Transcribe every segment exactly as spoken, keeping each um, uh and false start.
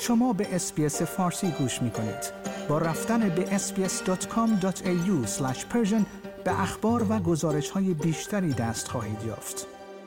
شما به اس‌بی‌اس فارسی گوش می‌کنید. با رفتن به اس بی اس دات کام دات ای یو اسلش پرشن به اخبار و گزارش‌های بیشتری دست خواهید یافت.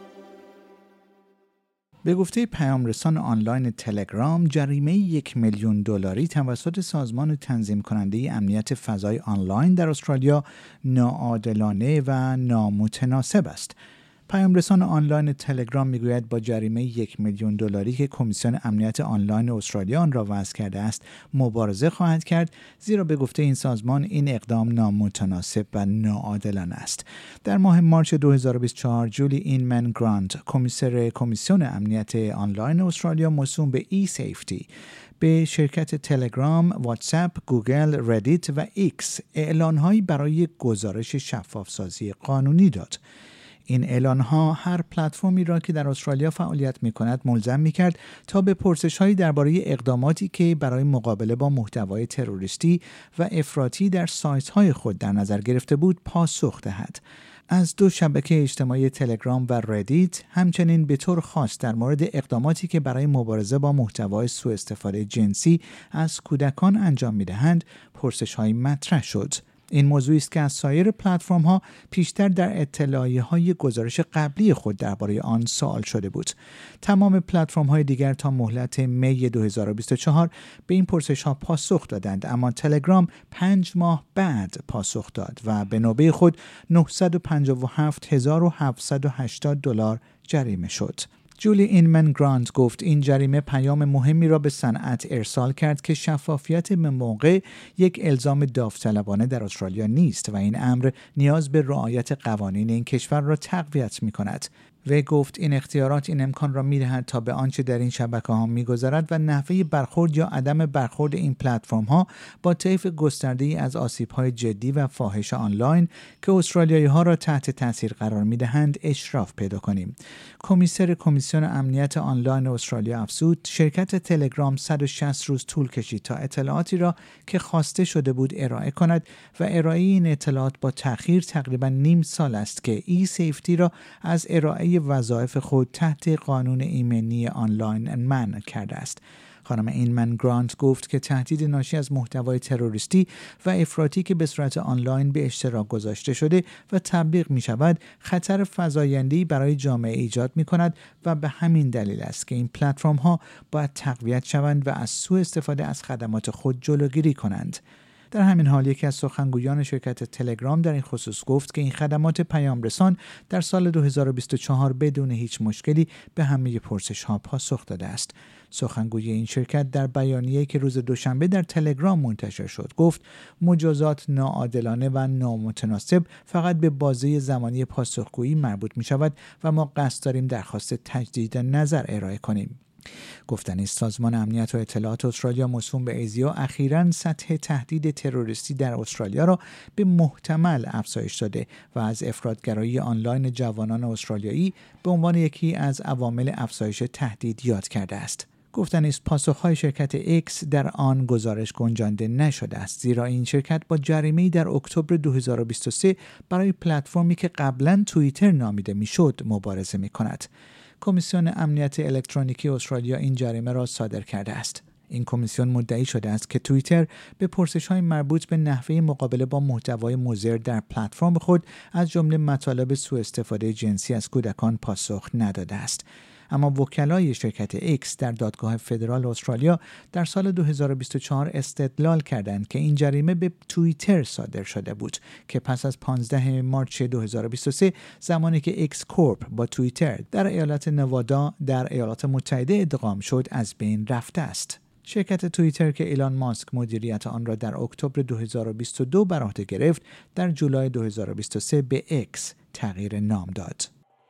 به گفته پیامرسان آنلاین تلگرام، جریمه یک میلیون دلاری توسط سازمان تنظیم کننده امنیت فضای آنلاین در استرالیا ناعادلانه و نامتناسب است. پیامرسان آنلاین تلگرام میگوید با جریمه یک میلیون دلاری که کمیسیون امنیت آنلاین استرالیا آن را وضع کرده است مبارزه خواهد کرد، زیرا به گفته این سازمان این اقدام نامتناسب و ناعادلانه است. در ماه مارچ دو هزار و بیست و چهار جولی اینمن گرانت، کمیسر کمیسیون امنیت آنلاین استرالیا موسوم به ای سیفتی، به شرکت تلگرام، واتساپ، گوگل، ردیت و ایکس اعلانهایی برای گزارش شفافسازی قانونی داد. این اعلان‌ها هر پلتفرمی را که در استرالیا فعالیت می‌کند ملزم می‌کرد تا به پرسش‌هایی درباره اقداماتی که برای مقابله با محتوای تروریستی و افراطی در سایت‌های خود در نظر گرفته بود پاسخ دهد. از دو شبکه اجتماعی تلگرام و ردیت همچنین به طور خاص در مورد اقداماتی که برای مبارزه با محتوای سوء استفاده جنسی از کودکان انجام می‌دهند پرسش‌هایی مطرح شد. این موضوعی است که از سایر پلتفرم‌ها پیشتر در اطلاعیه‌های گزارش قبلی خود درباره آن سوال شده بود. تمام پلتفرم‌های دیگر تا مهلت می دو هزار و بیست و چهار به این پرسش‌ها پاسخ دادند، اما تلگرام پنج ماه بعد پاسخ داد و به نوبه خود نهصد و پنجاه و هفت هزار و هفتصد و هشتاد دلار جریمه شد. جولی اینمن گرانت گفت این جریمه پیام مهمی را به صنعت ارسال کرد که شفافیت به موقع یک الزام داوطلبانه در استرالیا نیست و این امر نیاز به رعایت قوانین این کشور را تقویت می‌کند. و گفت این اختیارات این امکان را می‌دهد تا به آنچه در این شبکه‌ها می‌گذرد و نحوه برخورد یا عدم برخورد این پلتفرم‌ها با طیف گسترده‌ای از آسیب‌های جدی و فاحش آنلاین که استرالیایی‌ها را تحت تاثیر قرار می‌دهند اشراف پیدا کنیم. کمیسر کمیسیون امنیت آنلاین استرالیا افزود شرکت تلگرام صد و شصت روز طول کشید تا اطلاعاتی را که خواسته شده بود ارائه کند و ارائه این اطلاعات با تأخیر تقریباً نیم سال است که ای سیفتی را از ارائه وظایف خود تحت قانون ایمنی آنلاین منع کرده است. خانم اینمن گرانت گفت که تهدید ناشی از محتوای تروریستی و افراطی که به صورت آنلاین به اشتراک گذاشته شده و تبلیغ می شود خطر فزاینده‌ای برای جامعه ایجاد می کند و به همین دلیل است که این پلتفرم ها باید تقویت شوند و از سوء استفاده از خدمات خود جلوگیری کنند. در همین حال یکی از سخنگویان شرکت تلگرام در این خصوص گفت که این خدمات پیامرسان در سال دو هزار و بیست و چهار بدون هیچ مشکلی به همه پرسش‌ها پاسخ داده است. سخنگوی این شرکت در بیانیه‌ای که روز دوشنبه در تلگرام منتشر شد گفت مجازات ناعادلانه و نامتناسب فقط به بازه زمانی پاسخگویی مربوط می شود و ما قصد داریم درخواست تجدید نظر ارائه کنیم. گفتن است سازمان امنیت و اطلاعات استرالیا موسوم به ایزیا اخیراً سطح تهدید تروریستی در استرالیا را به محتمل افزایش داده و از افراطگرایی آنلاین جوانان استرالیایی به عنوان یکی از عوامل افزایش تهدید یاد کرده است. گفتن است پاسخهای شرکت ایکس در آن گزارش گنجانده نشده است، زیرا این شرکت با جریمه‌ای در اکتبر دو هزار و بیست و سه برای پلتفرمی که قبلاً توییتر نامیده میشد مبارزه می‌کند. کمیسیون امنیت الکترونیکی استرالیا این جریمه را صادر کرده است. این کمیسیون مدعی شده است که توییتر به پرسش‌های مربوط به نحوه مقابله با محتوای مضر در پلتفرم خود از جمله مطالب سوء استفاده جنسی از کودکان پاسخ نداده است. اما وکلای شرکت ایکس در دادگاه فدرال استرالیا در سال دو هزار و بیست و چهار استدلال کردند که این جریمه به توییتر صادر شده بود که پس از پانزده مارس دو هزار و بیست و سه زمانی که ایکس کورپ با توییتر در ایالت نوادا در ایالات متحده ادغام شد از بین رفته است. شرکت توییتر که ایلان ماسک مدیریت آن را در اکتبر دو هزار و بیست و دو بر عهده گرفت در جولای دو هزار و بیست و سه به ایکس تغییر نام داد.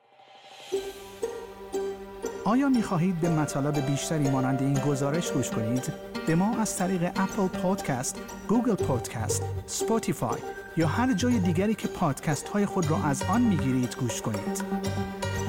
آیا می خواهید به مطالب بیشتری مانند این گزارش گوش کنید؟ به ما از طریق اپل پادکست، گوگل پادکست، اسپاتیفای یا هر جای دیگری که پادکست های خود را از آن می گیرید گوش کنید.